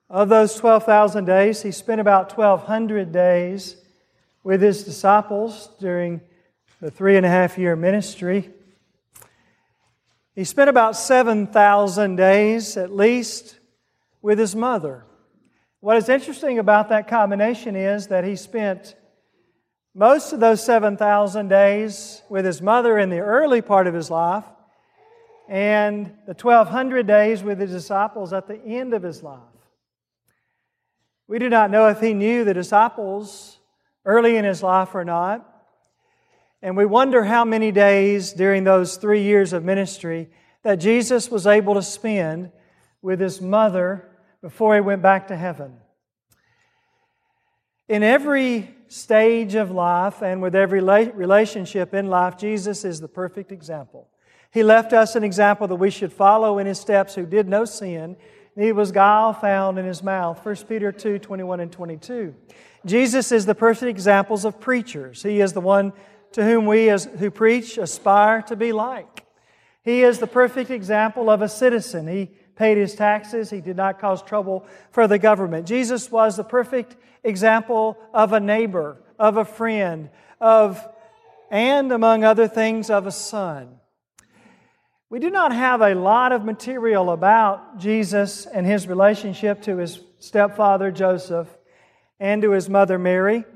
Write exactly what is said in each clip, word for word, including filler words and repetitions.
Of those twelve thousand days, He spent about twelve hundred days with His disciples during the three and a half year ministry. He spent about seven thousand days at least with His mother. What is interesting about that combination is that He spent most of those seven thousand days with His mother in the early part of His life, and the twelve hundred days with His disciples at the end of His life. We do not know if He knew the disciples early in His life or not. And we wonder how many days during those three years of ministry that Jesus was able to spend with His mother before He went back to heaven. In every stage of life and with every relationship in life, Jesus is the perfect example. He left us an example that we should follow in His steps, who did no sin. Neither was guile found in His mouth. First Peter two, twenty-one and twenty-two. Jesus is the perfect examples of preachers. He is the one to whom we as who preach aspire to be like. He is the perfect example of a citizen. He paid His taxes. He did not cause trouble for the government. Jesus was the perfect example of a neighbor, of a friend, of, and among other things, of a son. We do not have a lot of material about Jesus and His relationship to His stepfather Joseph and to His mother Mary.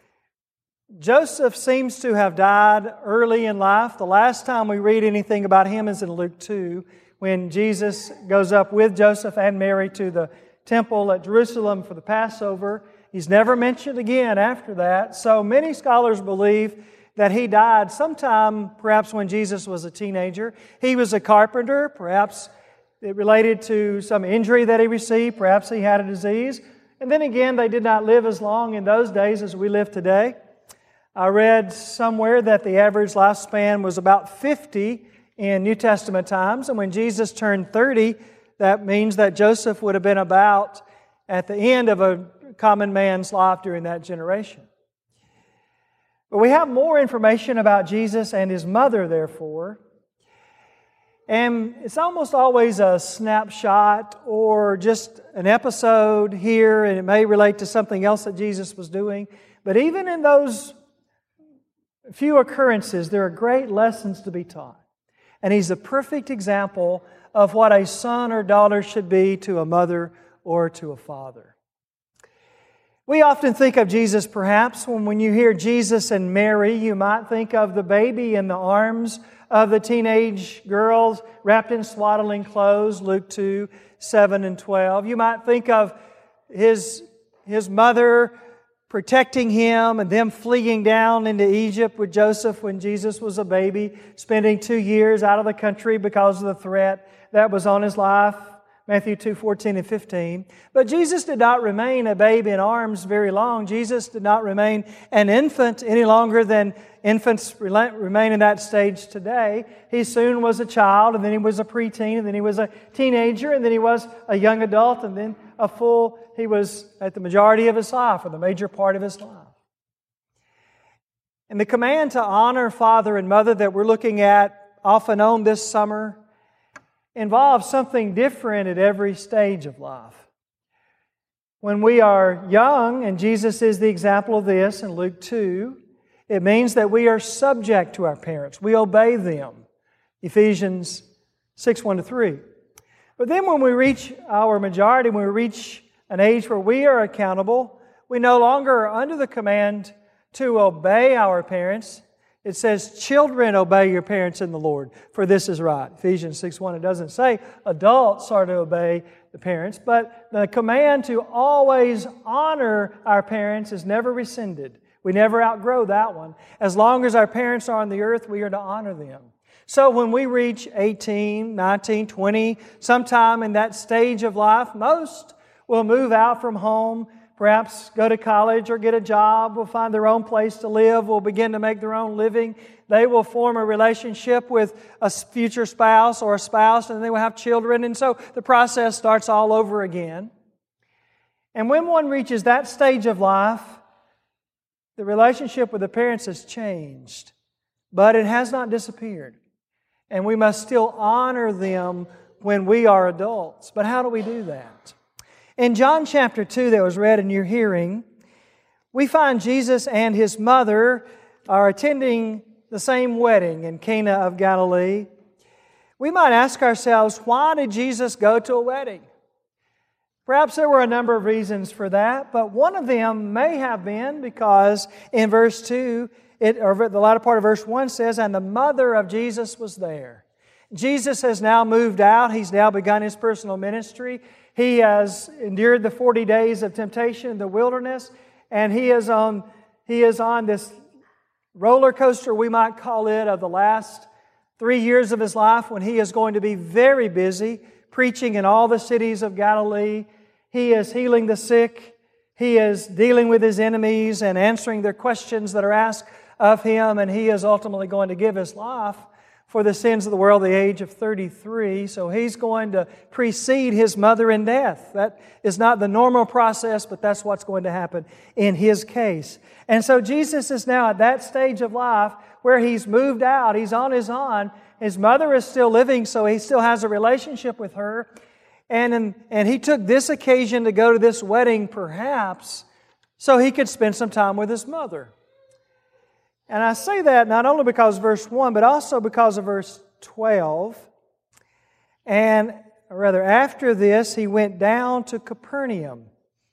Joseph seems to have died early in life. The last time we read anything about him is in Luke two, when Jesus goes up with Joseph and Mary to the temple at Jerusalem for the Passover. He's never mentioned again after that. So many scholars believe that he died sometime perhaps when Jesus was a teenager. He was a carpenter. Perhaps it related to some injury that he received. Perhaps he had a disease. And then again, they did not live as long in those days as we live today. I read somewhere that the average lifespan was about fifty in New Testament times. And when Jesus turned thirty, that means that Joseph would have been about at the end of a common man's life during that generation. But we have more information about Jesus and His mother, therefore. And it's almost always a snapshot or just an episode here, and it may relate to something else that Jesus was doing. But even in those few occurrences, there are great lessons to be taught. And He's a perfect example of what a son or daughter should be to a mother or to a father. We often think of Jesus, perhaps, when, when you hear Jesus and Mary, you might think of the baby in the arms of the teenage girls wrapped in swaddling clothes, Luke two, seven and twelve. You might think of His, his mother protecting Him and them fleeing down into Egypt with Joseph when Jesus was a baby, spending two years out of the country because of the threat that was on His life, Matthew two, fourteen and fifteen. But Jesus did not remain a babe in arms very long. Jesus did not remain an infant any longer than infants remain in that stage today. He soon was a child, and then He was a preteen, and then He was a teenager, and then He was a young adult, and then a full, He was at the majority of His life, or the major part of His life. And the command to honor father and mother that we're looking at off and on this summer involves something different at every stage of life. When we are young, and Jesus is the example of this in Luke two, it means that we are subject to our parents. We obey them. Ephesians six, one to three. But then when we reach our majority, when we reach an age where we are accountable, we no longer are under the command to obey our parents. It says, children, obey your parents in the Lord, for this is right. Ephesians six, one. It doesn't say adults are to obey the parents, but the command to always honor our parents is never rescinded. We never outgrow that one. As long as our parents are on the earth, we are to honor them. So when we reach eighteen, nineteen, twenty, sometime in that stage of life, most will move out from home, perhaps go to college or get a job, will find their own place to live, will begin to make their own living. They will form a relationship with a future spouse or a spouse, and they will have children. And so the process starts all over again. And when one reaches that stage of life, the relationship with the parents has changed, but it has not disappeared. And we must still honor them when we are adults. But how do we do that? In John chapter two that was read in your hearing, we find Jesus and His mother are attending the same wedding in Cana of Galilee. We might ask ourselves, why did Jesus go to a wedding? Perhaps there were a number of reasons for that, but one of them may have been because in verse two, it, or the latter part of verse one says, and the mother of Jesus was there. Jesus has now moved out. He's now begun His personal ministry. He has endured the forty days of temptation in the wilderness, and He is on, he is on this roller coaster, we might call it, of the last three years of His life when He is going to be very busy preaching in all the cities of Galilee. He is healing the sick. He is dealing with His enemies and answering their questions that are asked of Him. And He is ultimately going to give His life for the sins of the world at the age of thirty-three. So He's going to precede His mother in death. That is not the normal process, but that's what's going to happen in His case. And so Jesus is now at that stage of life where He's moved out. He's on His own. His mother is still living, so He still has a relationship with her. And, in, and He took this occasion to go to this wedding, perhaps, so He could spend some time with His mother. And I say that not only because of verse one, but also because of verse twelve. And or rather, after this, He went down to Capernaum.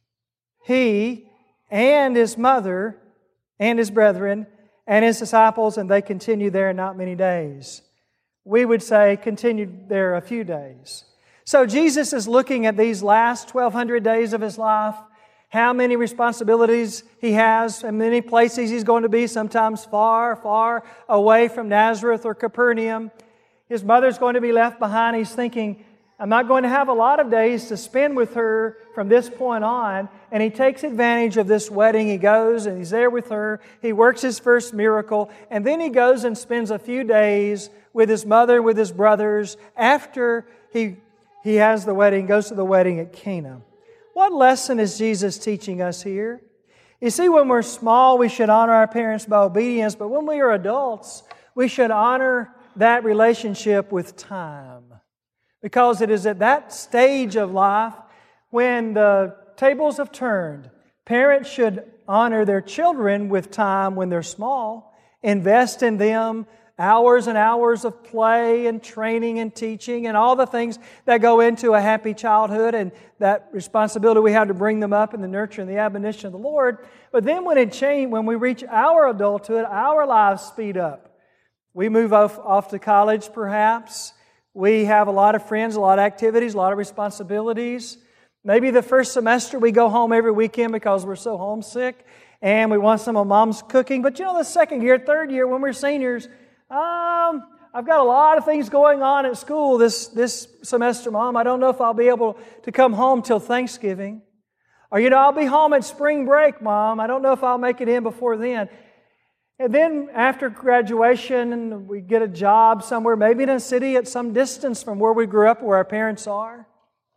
He and His mother and His brethren and His disciples, and they continued there not many days. We would say continued there a few days. So Jesus is looking at these last twelve hundred days of His life, how many responsibilities He has, and many places He's going to be, sometimes far, far away from Nazareth or Capernaum. His mother's going to be left behind. He's thinking, I'm not going to have a lot of days to spend with her from this point on. And He takes advantage of this wedding. He goes and He's there with her. He works His first miracle. And then He goes and spends a few days with His mother, with His brothers, after He, he has the wedding, goes to the wedding at Cana. What lesson is Jesus teaching us here? You see, when we're small, we should honor our parents by obedience. But when we are adults, we should honor that relationship with time. Because it is at that stage of life when the tables have turned. Parents should honor their children with time when they're small. Invest in them hours and hours of play and training and teaching and all the things that go into a happy childhood and that responsibility we have to bring them up in the nurture and the admonition of the Lord. But then when it change, when we reach our adulthood, our lives speed up. We move off, off to college perhaps. We have a lot of friends, a lot of activities, a lot of responsibilities. Maybe the first semester we go home every weekend because we're so homesick and we want some of Mom's cooking. But you know, the second year, third year, when we're seniors, um, I've got a lot of things going on at school this, this semester, Mom. I don't know if I'll be able to come home till Thanksgiving. Or, you know, I'll be home at spring break, Mom. I don't know if I'll make it in before then. And then after graduation, we get a job somewhere, maybe in a city at some distance from where we grew up, where our parents are.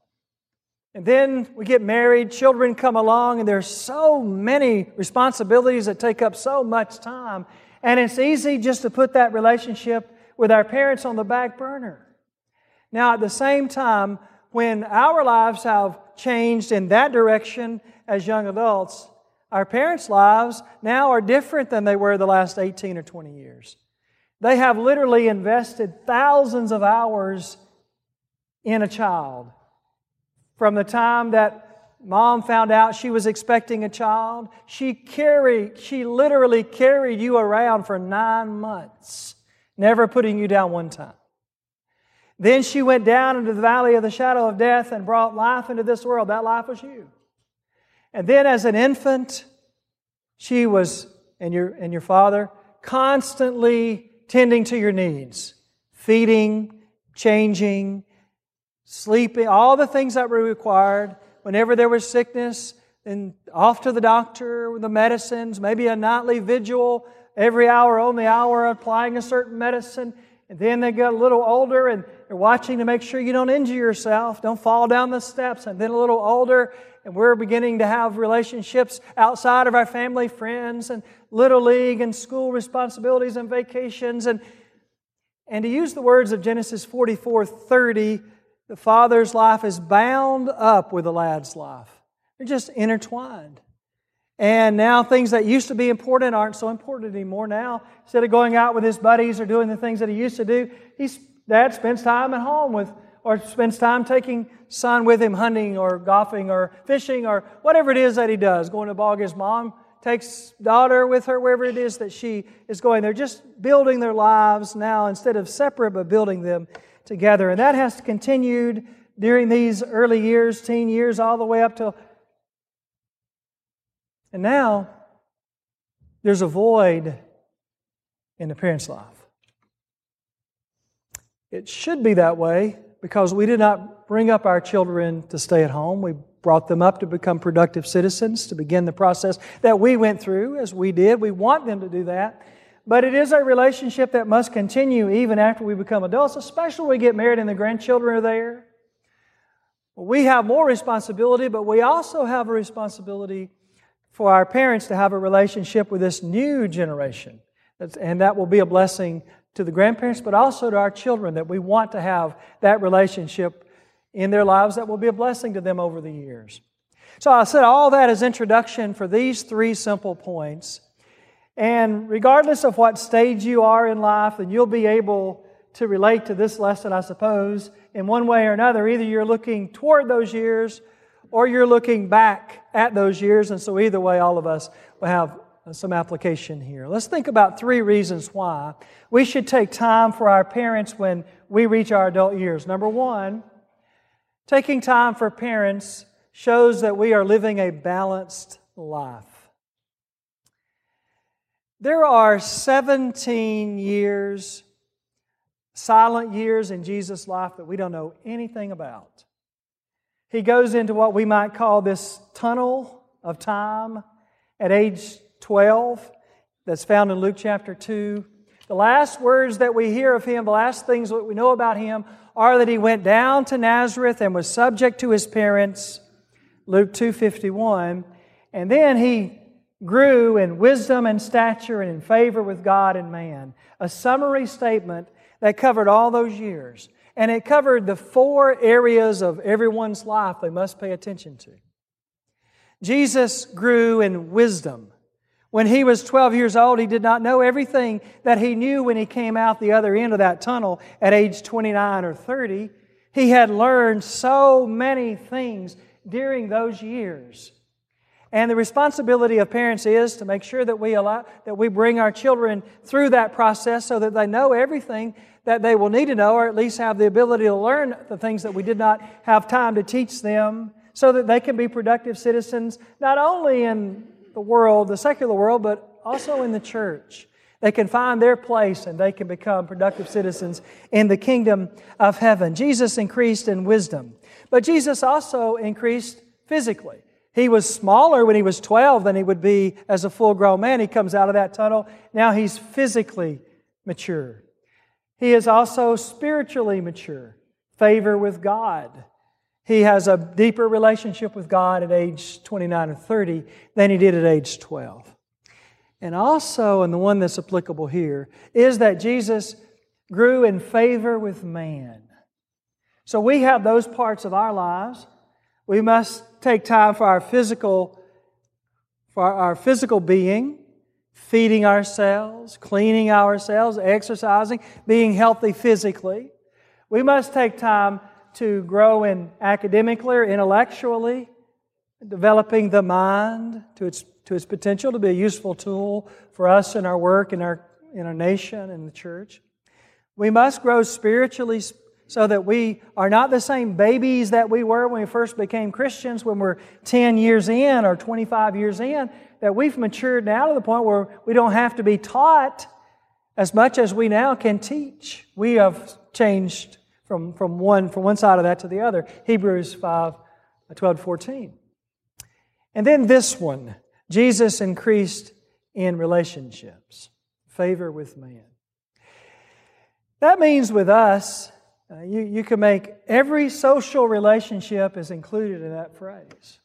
And then we get married, children come along, and there's so many responsibilities that take up so much time. And it's easy just to put that relationship with our parents on the back burner. Now, at the same time, when our lives have changed in that direction as young adults, our parents' lives now are different than they were the last eighteen or twenty years. They have literally invested thousands of hours in a child. From the time that Mom found out she was expecting a child, she carried, she literally carried you around for nine months, never putting you down one time. Then she went down into the valley of the shadow of death and brought life into this world. That life was you. And then as an infant, she was, and your, and your father, constantly tending to your needs. Feeding, changing, sleeping, all the things that were required. Whenever there was sickness, then off to the doctor with the medicines, maybe a nightly vigil, every hour, only hour, applying a certain medicine. And then they get a little older and they're watching to make sure you don't injure yourself, don't fall down the steps. And then a little older, and we're beginning to have relationships outside of our family, friends, and little league and school responsibilities and vacations. And, and to use the words of Genesis forty-four thirty, The father's life is bound up with the lad's life. They're just intertwined. And now things that used to be important aren't so important anymore now. Instead of going out with his buddies or doing the things that he used to do, he's, Dad spends time at home with, or spends time taking son with him hunting or golfing or fishing or whatever it is that he does. Going to a ball game. His mom takes daughter with her wherever it is that she is going. They're just building their lives now instead of separate, but building them together. And that has continued during these early years, teen years, all the way up to... And now, there's a void in the parent's life. It should be that way because we did not bring up our children to stay at home. We brought them up to become productive citizens, to begin the process that we went through as we did. We want them to do that. But it is a relationship that must continue even after we become adults, especially when we get married and the grandchildren are there. We have more responsibility, but we also have a responsibility for our parents to have a relationship with this new generation. And that will be a blessing to the grandparents, but also to our children, that we want to have that relationship in their lives that will be a blessing to them over the years. So I said all that as introduction for these three simple points. And regardless of what stage you are in life, then you'll be able to relate to this lesson, I suppose, in one way or another. Either you're looking toward those years or you're looking back at those years. And so either way, all of us will have some application here. Let's think about three reasons why we should take time for our parents when we reach our adult years. Number one, taking time for parents shows that we are living a balanced life. There are seventeen years, silent years in Jesus' life that we don't know anything about. He goes into what we might call this tunnel of time at age twelve that's found in Luke chapter two. The last words that we hear of Him, the last things that we know about Him are that He went down to Nazareth and was subject to His parents, Luke two fifty-one, and then He grew in wisdom and stature and in favor with God and man. A summary statement that covered all those years. And it covered the four areas of everyone's life they must pay attention to. Jesus grew in wisdom. When He was twelve years old, He did not know everything that He knew when He came out the other end of that tunnel at age twenty-nine or thirty. He had learned so many things during those years. And the responsibility of parents is to make sure that we allow, that we bring our children through that process so that they know everything that they will need to know, or at least have the ability to learn the things that we did not have time to teach them, so that they can be productive citizens, not only in the world, the secular world, but also in the church. They can find their place and they can become productive citizens in the kingdom of heaven. Jesus increased in wisdom, but Jesus also increased physically. He was smaller when He was twelve than He would be as a full-grown man. He comes out of that tunnel. Now He's physically mature. He is also spiritually mature. Favor with God. He has a deeper relationship with God at age twenty-nine or thirty than he did at age twelve. And also, and the one that's applicable here, is that Jesus grew in favor with man. So we have those parts of our lives. We must take time for our physical, for our physical being, feeding ourselves, cleaning ourselves, exercising, being healthy physically. We must take time to grow in academically or intellectually, developing the mind to its to its potential to be a useful tool for us in our work, in our in our nation, and the church. We must grow spiritually so that we are not the same babies that we were when we first became Christians, when we're ten years in or twenty-five years in, that we've matured now to the point where we don't have to be taught as much as we now can teach. We have changed from, from, one, from one side of that to the other. Hebrews five, twelve to fourteen. And then this one, Jesus increased in relationships, favor with man. That means with us, uh, you, you can make every social relationship is included in that phrase.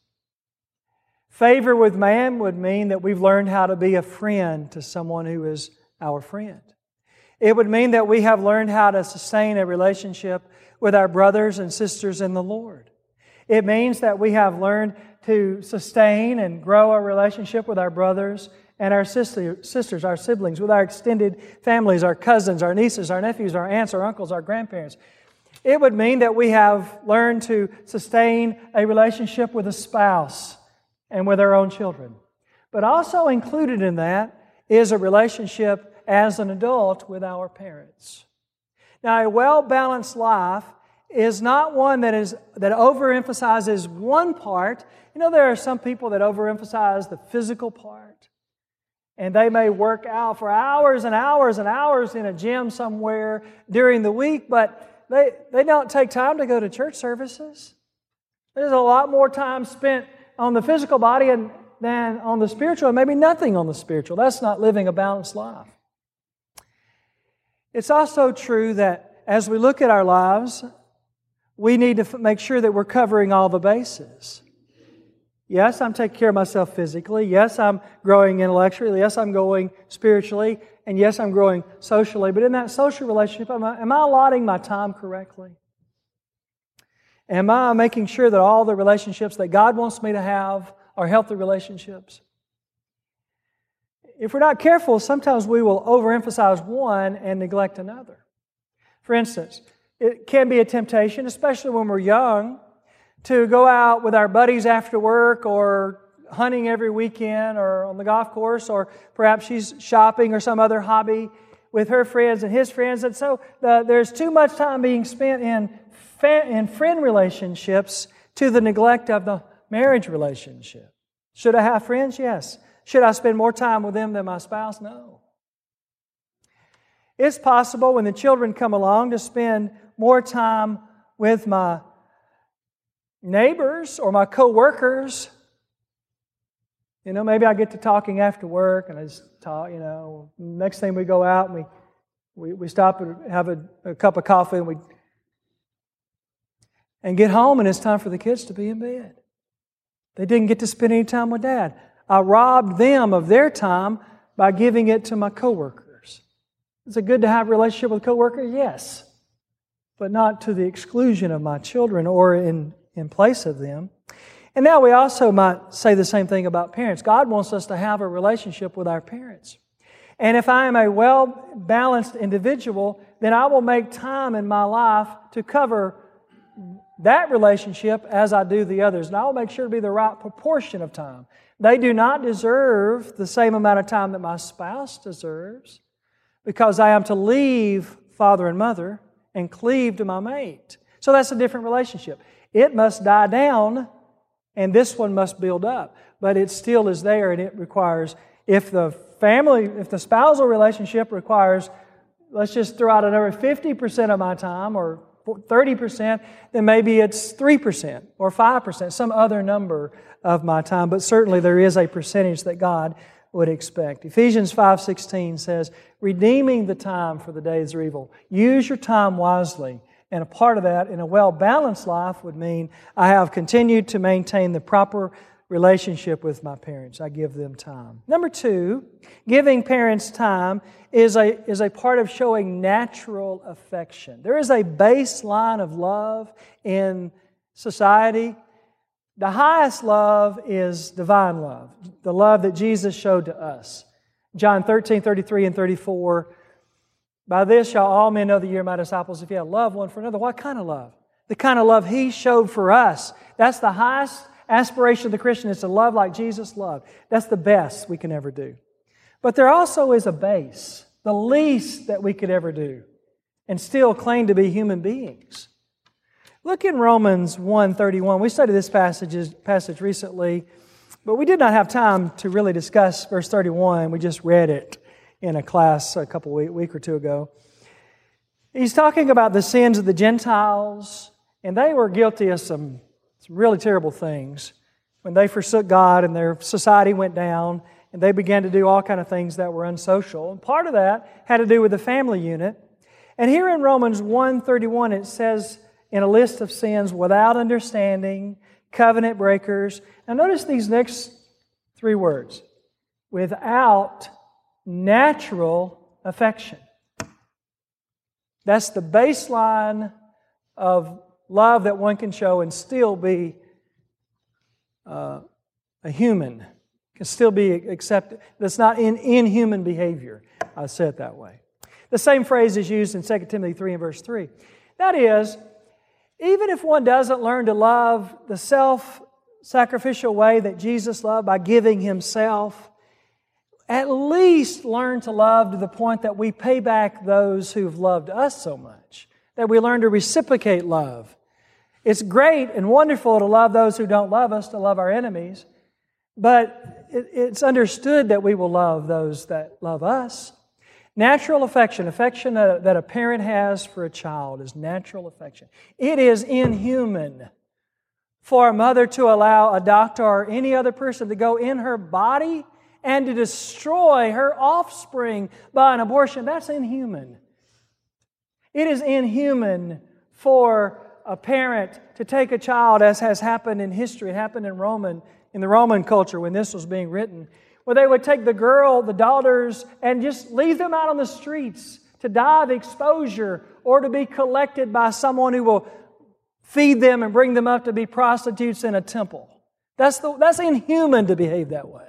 Favor with man would mean that we've learned how to be a friend to someone who is our friend. It would mean that we have learned how to sustain a relationship with our brothers and sisters in the Lord. It means that we have learned to sustain and grow our relationship with our brothers and our sister, sisters, our siblings, with our extended families, our cousins, our nieces, our nephews, our aunts, our uncles, our grandparents. It would mean that we have learned to sustain a relationship with a spouse and with our own children. But also included in that is a relationship as an adult with our parents. Now, a well-balanced life is not one that is that overemphasizes one part. You know, there are some people that overemphasize the physical part. And they may work out for hours and hours and hours in a gym somewhere during the week, but they, they don't take time to go to church services. There's a lot more time spent on the physical body and, than on the spiritual, and maybe nothing on the spiritual. That's not living a balanced life. It's also true that as we look at our lives, we need to f- make sure that we're covering all the bases. Yes, I'm taking care of myself physically. Yes, I'm growing intellectually. Yes, I'm growing spiritually. And yes, I'm growing socially. But in that social relationship, am I, am I allotting my time correctly? Am I making sure that all the relationships that God wants me to have are healthy relationships? If we're not careful, sometimes we will overemphasize one and neglect another. For instance, it can be a temptation, especially when we're young, to go out with our buddies after work or hunting every weekend or on the golf course, or perhaps she's shopping or some other hobby with her friends and his friends. And so the, there's too much time being spent in, fa- in friend relationships to the neglect of the marriage relationship. Should I have friends? Yes. Should I spend more time with them than my spouse? No. It's possible when the children come along to spend more time with my neighbors or my co-workers. You know, maybe I get to talking after work and I just talk, you know. Next thing we go out and we we, we stop and have a, a cup of coffee and we and get home, and it's time for the kids to be in bed. They didn't get to spend any time with Dad. I robbed them of their time by giving it to my co-workers. Is it good to have a relationship with a co-worker? Yes. But not to the exclusion of my children or in in place of them. And now we also might say the same thing about parents. God wants us to have a relationship with our parents. And if I am a well-balanced individual, then I will make time in my life to cover that relationship as I do the others. And I will make sure to be the right proportion of time. They do not deserve the same amount of time that my spouse deserves, because I am to leave father and mother and cleave to my mate. So that's a different relationship. It must die down, and this one must build up. But it still is there, and it requires, if the family, if the spousal relationship requires, let's just throw out another fifty percent of my time or thirty percent, then maybe it's three percent or five percent, some other number of my time. But certainly there is a percentage that God would expect. Ephesians five sixteen says, redeeming the time for the days are evil. Use your time wisely. And a part of that in a well-balanced life would mean I have continued to maintain the proper relationship with my parents. I give them time. Number two, giving parents time is a, is a part of showing natural affection. There is a baseline of love in society. The highest love is divine love, the love that Jesus showed to us. John thirteen, thirty-three and thirty-four, by this shall all men know that you are my disciples if you have love one for another. What kind of love? The kind of love He showed for us. That's the highest aspiration of the Christian, is to love like Jesus loved. That's the best we can ever do. But there also is a base, the least that we could ever do, and still claim to be human beings. Look in Romans one thirty-one. We studied this passage, passage recently, but we did not have time to really discuss verse thirty-one. We just read it in a class a couple week, week or two ago. He's talking about the sins of the Gentiles, and they were guilty of some, some really terrible things when they forsook God and their society went down, and they began to do all kind of things that were unsocial. And part of that had to do with the family unit. And here in Romans one thirty-one, it says in a list of sins, without understanding, covenant breakers. Now notice these next three words. Without natural affection. That's the baseline of love that one can show and still be uh, a human, can still be accepted. That's not in inhuman behavior. I'll say it that way. The same phrase is used in Second Timothy three and verse three. That is, even if one doesn't learn to love the self-sacrificial way that Jesus loved by giving Himself, at least learn to love to the point that we pay back those who've loved us so much, that we learn to reciprocate love. It's great and wonderful to love those who don't love us, to love our enemies, but it's understood that we will love those that love us. Natural affection, affection that a parent has for a child is natural affection. It is inhuman for a mother to allow a doctor or any other person to go in her body and to destroy her offspring by an abortion. That's inhuman. It is inhuman for a parent to take a child, as has happened in history. It happened in Roman, in the Roman culture when this was being written, where they would take the girl, the daughters, and just leave them out on the streets to die of exposure or to be collected by someone who will feed them and bring them up to be prostitutes in a temple. That's, the, that's inhuman to behave that way.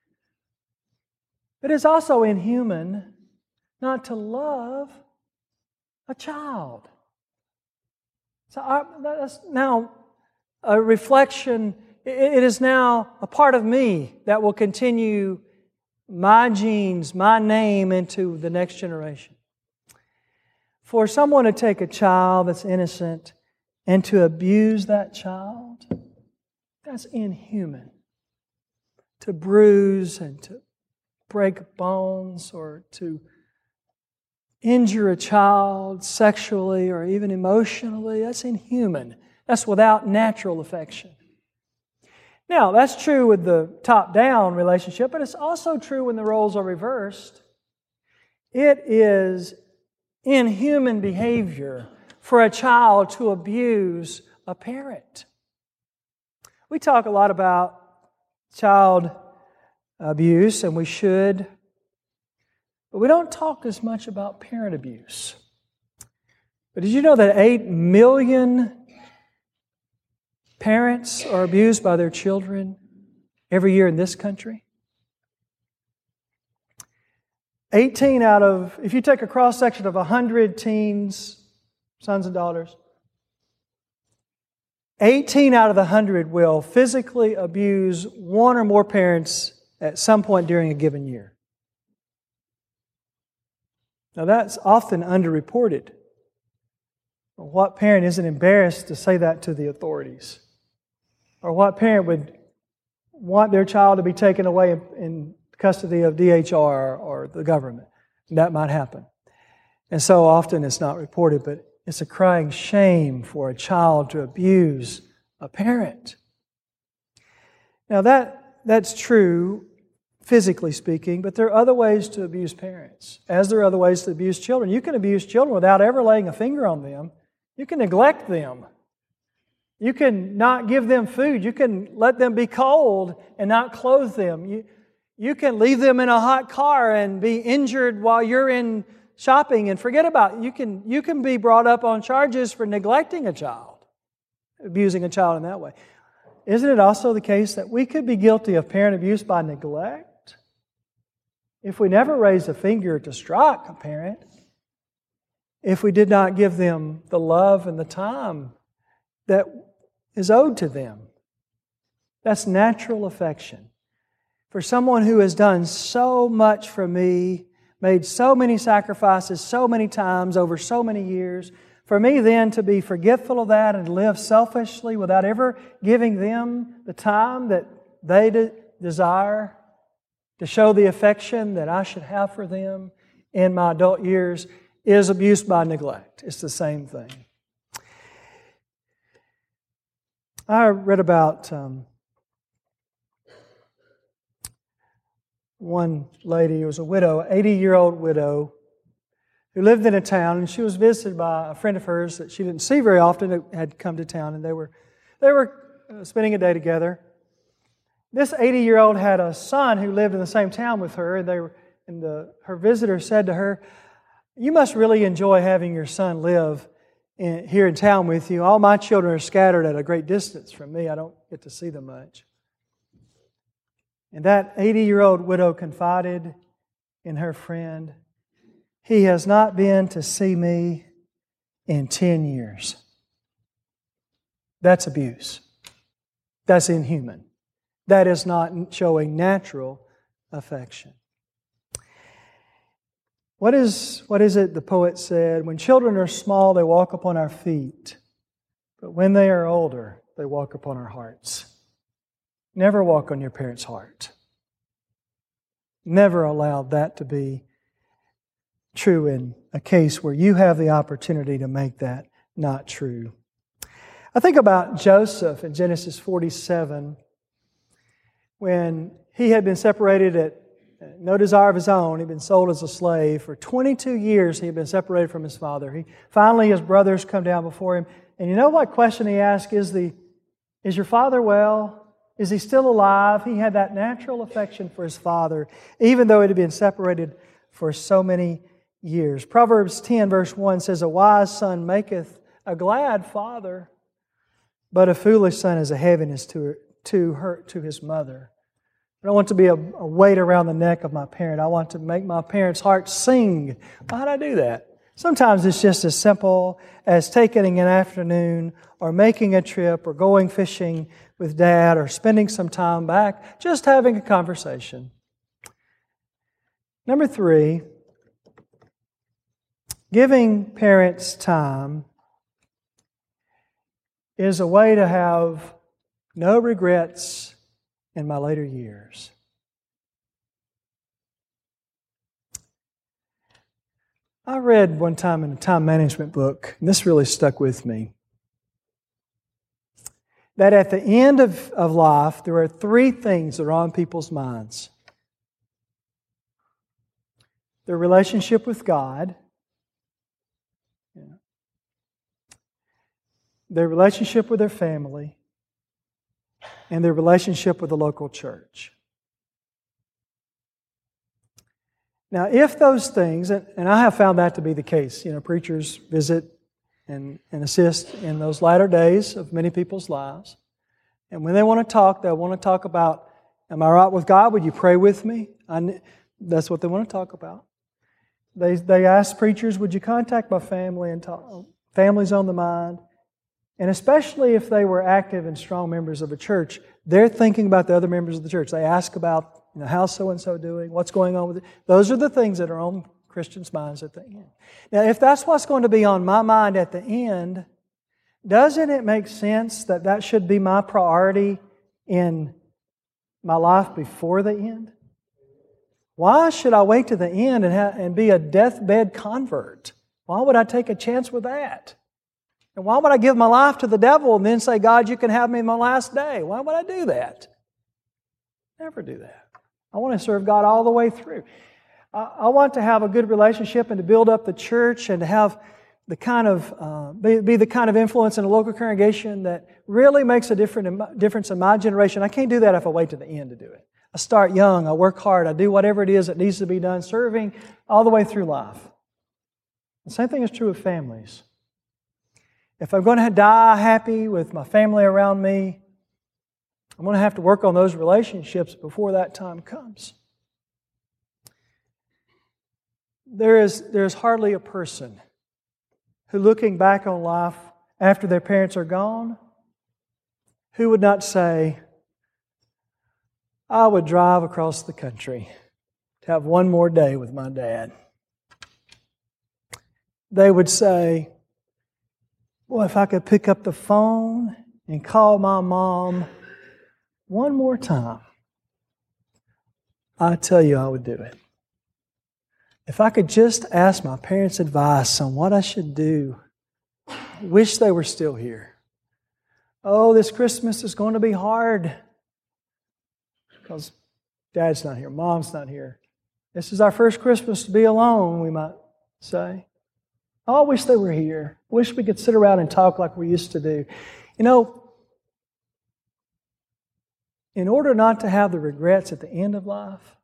But it's also inhuman not to love a child. So our, that's now a reflection. It is now a part of me that will continue my genes, my name into the next generation. For someone to take a child that's innocent and to abuse that child, that's inhuman. To bruise and to break bones or to injure a child sexually or even emotionally, that's inhuman. That's without natural affection. Now, that's true with the top-down relationship, but it's also true when the roles are reversed. It is inhuman behavior for a child to abuse a parent. We talk a lot about child abuse, and we should, but we don't talk as much about parent abuse. But did you know that eight million parents are abused by their children every year in this country? eighteen out of, if you take a cross-section of one hundred teens, sons and daughters, eighteen out of the one hundred will physically abuse one or more parents at some point during a given year. Now that's often underreported. What parent isn't embarrassed to say that to the authorities? Or what parent would want their child to be taken away in custody of D H R or the government? And that might happen. And so often it's not reported, but it's a crying shame for a child to abuse a parent. Now that that's true, physically speaking, but there are other ways to abuse parents, as there are other ways to abuse children. You can abuse children without ever laying a finger on them. You can neglect them. You can not give them food. You can let them be cold and not clothe them. You, you can leave them in a hot car and be injured while you're in shopping and forget about it. You can, you can be brought up on charges for neglecting a child, abusing a child in that way. Isn't it also the case that we could be guilty of parent abuse by neglect? If we never raised a finger to strike a parent, if we did not give them the love and the time that is owed to them. That's natural affection. For someone who has done so much for me, made so many sacrifices so many times over so many years, for me then to be forgetful of that and live selfishly without ever giving them the time that they de- desire to show the affection that I should have for them in my adult years is abuse by neglect. It's the same thing. I read about um, one lady who was a widow, eighty-year-old widow, who lived in a town, and she was visited by a friend of hers that she didn't see very often that had come to town, and they were they were spending a day together. This eighty-year-old had a son who lived in the same town with her, and they were, and the her visitor said to her, "You must really enjoy having your son live in, here in town with you. All my children are scattered at a great distance from me. I don't get to see them much. And that eighty-year-old widow confided in her friend, "He has not been to see me in ten years. That's abuse. That's inhuman. That is not showing natural affection. What is, what is it the poet said? When children are small, they walk upon our feet. But when they are older, they walk upon our hearts. Never walk on your parents' heart. Never allow that to be true in a case where you have the opportunity to make that not true. I think about Joseph in Genesis forty-seven, when he had been separated at no desire of his own. He'd been sold as a slave. For twenty-two years he had been separated from his father. He, finally his brothers come down before him. And you know what question he asked? Is, the, is your father well? Is he still alive? He had that natural affection for his father, even though it had been separated for so many years. Proverbs ten verse one says, "A wise son maketh a glad father, but a foolish son is a heaviness to her, to her, to his mother." I don't want to be a, a weight around the neck of my parent. I want to make my parents' heart sing. How do I do that? Sometimes it's just as simple as taking an afternoon or making a trip or going fishing with Dad or spending some time back, just having a conversation. Number three, giving parents time is a way to have no regrets in my later years. I read one time in a time management book, and this really stuck with me, that at the end of, of life, there are three things that are on people's minds. Their relationship with God, their relationship with their family, and their relationship with the local church. Now, if those things, and I have found that to be the case, you know, preachers visit and, and assist in those latter days of many people's lives. And when they want to talk, they want to talk about, am I right with God? Would you pray with me? I, that's what they want to talk about. They, they ask preachers, would you contact my family and talk? Family's on the mind. And especially if they were active and strong members of a church, they're thinking about the other members of the church. They ask about, you know, how's so-and-so doing? What's going on with it? Those are the things that are on Christians' minds at the end. Now, if that's what's going to be on my mind at the end, doesn't it make sense that that should be my priority in my life before the end? Why should I wait to the end and, ha- and be a deathbed convert? Why would I take a chance with that? And why would I give my life to the devil and then say, God, you can have me in my last day? Why would I do that? Never do that. I want to serve God all the way through. I, I want to have a good relationship and to build up the church and to have the kind of uh, be, be the kind of influence in a local congregation that really makes a different difference in my generation. I can't do that if I wait to the end to do it. I start young. I work hard. I do whatever it is that needs to be done, serving all the way through life. The same thing is true of families. If I'm going to die happy with my family around me, I'm going to have to work on those relationships before that time comes. There is, there is hardly a person who, looking back on life after their parents are gone, who would not say, I would drive across the country to have one more day with my dad. They would say, well, if I could pick up the phone and call my mom one more time, I tell you I would do it. If I could just ask my parents' advice on what I should do, I wish they were still here. Oh, this Christmas is going to be hard because Dad's not here, Mom's not here. This is our first Christmas to be alone, we might say. Oh, I wish they were here. I wish we could sit around and talk like we used to do. You know, in order not to have the regrets at the end of life,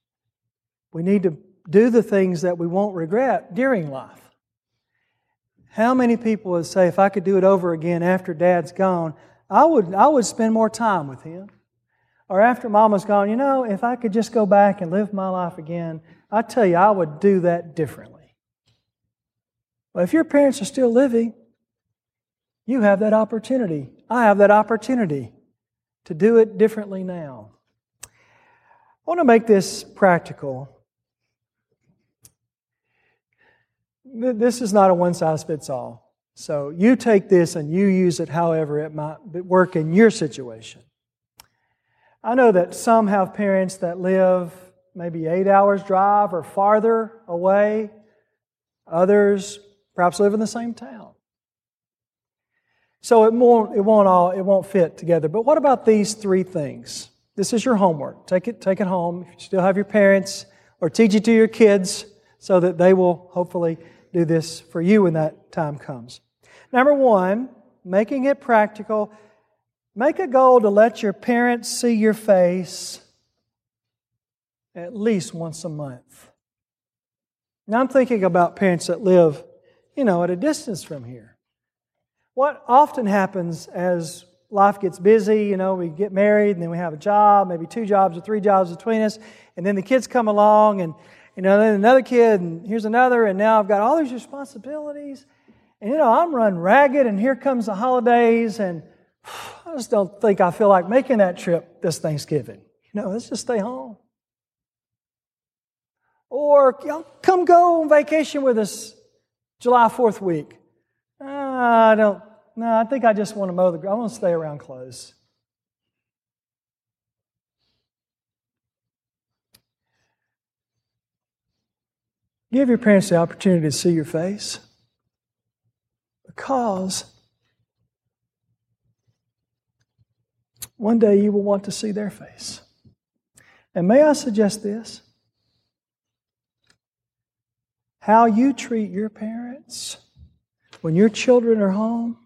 we need to do the things that we won't regret during life. How many people would say, if I could do it over again after Dad's gone, I would, I would spend more time with him? Or after Mama's gone, you know, if I could just go back and live my life again, I tell you, I would do that differently. Well, if your parents are still living, you have that opportunity. I have that opportunity to do it differently now. I want to make this practical. This is not a one-size-fits-all. So you take this and you use it however it might work in your situation. I know that some have parents that live maybe eight hours drive or farther away. Others perhaps live in the same town. So it won't, it won't all, it won't fit together. But what about these three things? This is your homework. Take it, take it home. If you still have your parents, or teach it to your kids so that they will hopefully do this for you when that time comes. Number one, making it practical. Make a goal to let your parents see your face at least once a month. Now I'm thinking about parents that live, you know, at a distance from here. What often happens as life gets busy, you know, we get married and then we have a job, maybe two jobs or three jobs between us, and then the kids come along and, you know, then another kid and here's another, and now I've got all these responsibilities. And, you know, I'm run ragged, and here comes the holidays, and I just don't think I feel like making that trip this Thanksgiving. You know, let's just stay home. Or, you know, come go on vacation with us July fourth week. Uh, I don't, no, I think I just want to mow the grass. I want to stay around close. Give your parents the opportunity to see your face, because one day you will want to see their face. And may I suggest this? How you treat your parents when your children are home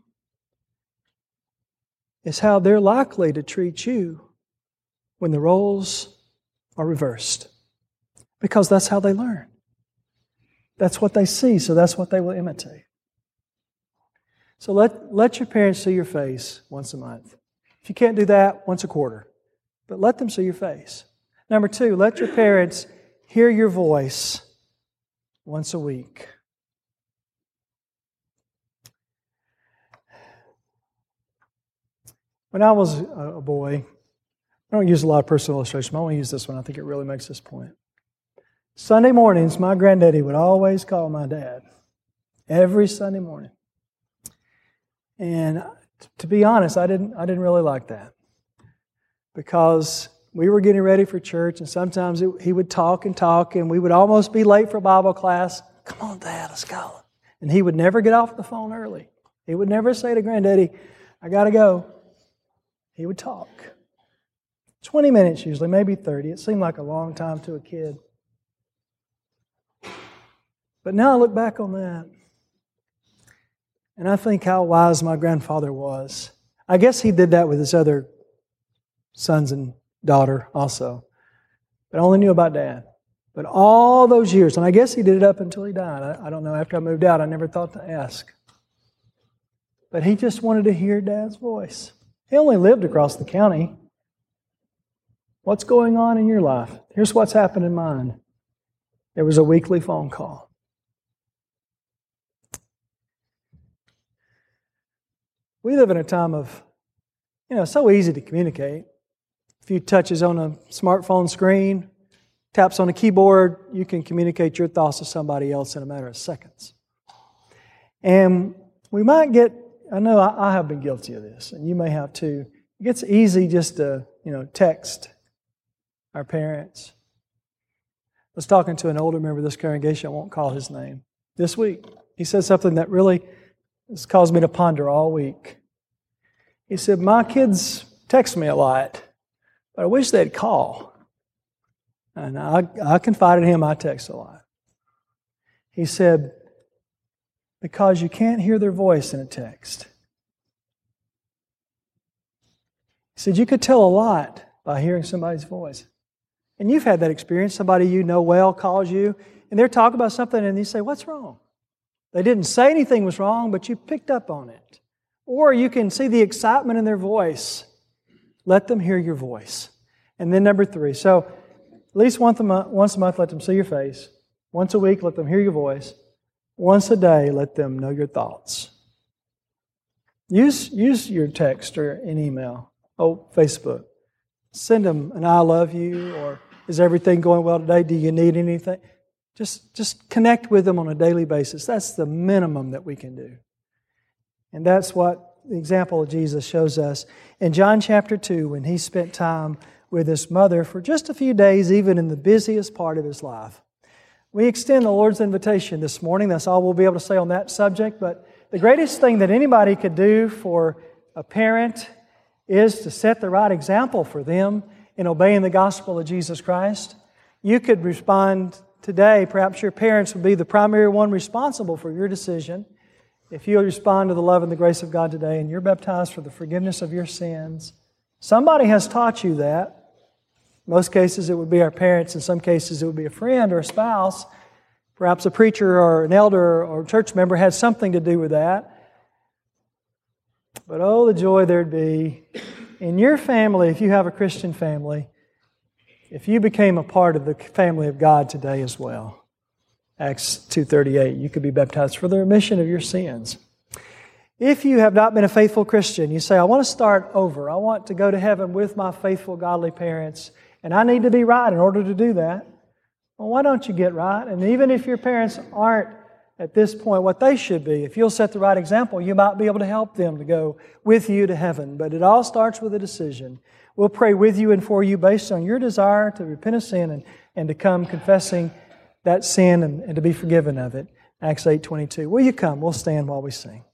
is how they're likely to treat you when the roles are reversed. Because that's how they learn. That's what they see, so that's what they will imitate. So let, let your parents see your face once a month. If you can't do that, once a quarter. But let them see your face. Number two, let your parents hear your voice once a week. When I was a boy, I don't use a lot of personal illustration, but I want to use this one. I think it really makes this point. Sunday mornings, my granddaddy would always call my dad. Every Sunday morning. And to be honest, I didn't, I didn't really like that. Because we were getting ready for church, and sometimes it, he would talk and talk, and we would almost be late for Bible class. Come on, Dad, let's go. And he would never get off the phone early. He would never say to Granddaddy, I got to go. He would talk. twenty minutes usually, maybe thirty. It seemed like a long time to a kid. But now I look back on that, and I think how wise my grandfather was. I guess he did that with his other sons and daughter also. But I only knew about Dad. But all those years, and I guess he did it up until he died. I, I don't know. After I moved out, I never thought to ask. But he just wanted to hear Dad's voice. He only lived across the county. What's going on in your life? Here's what's happened in mine. There was a weekly phone call. We live in a time of, you know, so easy to communicate. A few touches on a smartphone screen, taps on a keyboard, you can communicate your thoughts to somebody else in a matter of seconds. And we might get, I know I, I have been guilty of this, and you may have too. It gets easy just to, you know, text our parents. I was talking to an older member of this congregation, I won't call his name, this week. He said something that really has caused me to ponder all week. He said, my kids text me a lot, but I wish they'd call. And I, I confided in him, I text a lot. He said, because you can't hear their voice in a text. He said, you could tell a lot by hearing somebody's voice. And you've had that experience. Somebody you know well calls you, and they're talking about something, and you say, what's wrong? They didn't say anything was wrong, but you picked up on it. Or you can see the excitement in their voice. Let them hear your voice. And then number three, so at least once a month, once a month, let them see your face. Once a week, let them hear your voice. Once a day, let them know your thoughts. Use, use your text or an email. Oh, Facebook. Send them an I love you, or is everything going well today? Do you need anything? Just, just connect with them on a daily basis. That's the minimum that we can do. And that's what the example of Jesus shows us. In John chapter two, when He spent time with His mother for just a few days, even in the busiest part of His life. We extend the Lord's invitation this morning. That's all we'll be able to say on that subject. But the greatest thing that anybody could do for a parent is to set the right example for them in obeying the gospel of Jesus Christ. You could respond today, perhaps your parents would be the primary one responsible for your decision. If you'll respond to the love and the grace of God today and you're baptized for the forgiveness of your sins, somebody has taught you that. In most cases it would be our parents. In some cases it would be a friend or a spouse. Perhaps a preacher or an elder or a church member had something to do with that. But oh, the joy there'd be in your family, if you have a Christian family, if you became a part of the family of God today as well. Acts two thirty-eight, you could be baptized for the remission of your sins. If you have not been a faithful Christian, you say, I want to start over. I want to go to heaven with my faithful, godly parents, and I need to be right in order to do that. Well, why don't you get right? And even if your parents aren't at this point what they should be, if you'll set the right example, you might be able to help them to go with you to heaven. But it all starts with a decision. We'll pray with you and for you based on your desire to repent of sin and, and to come confessing that sin and, and to be forgiven of it. Acts eight twenty-two. Will you come? We'll stand while we sing.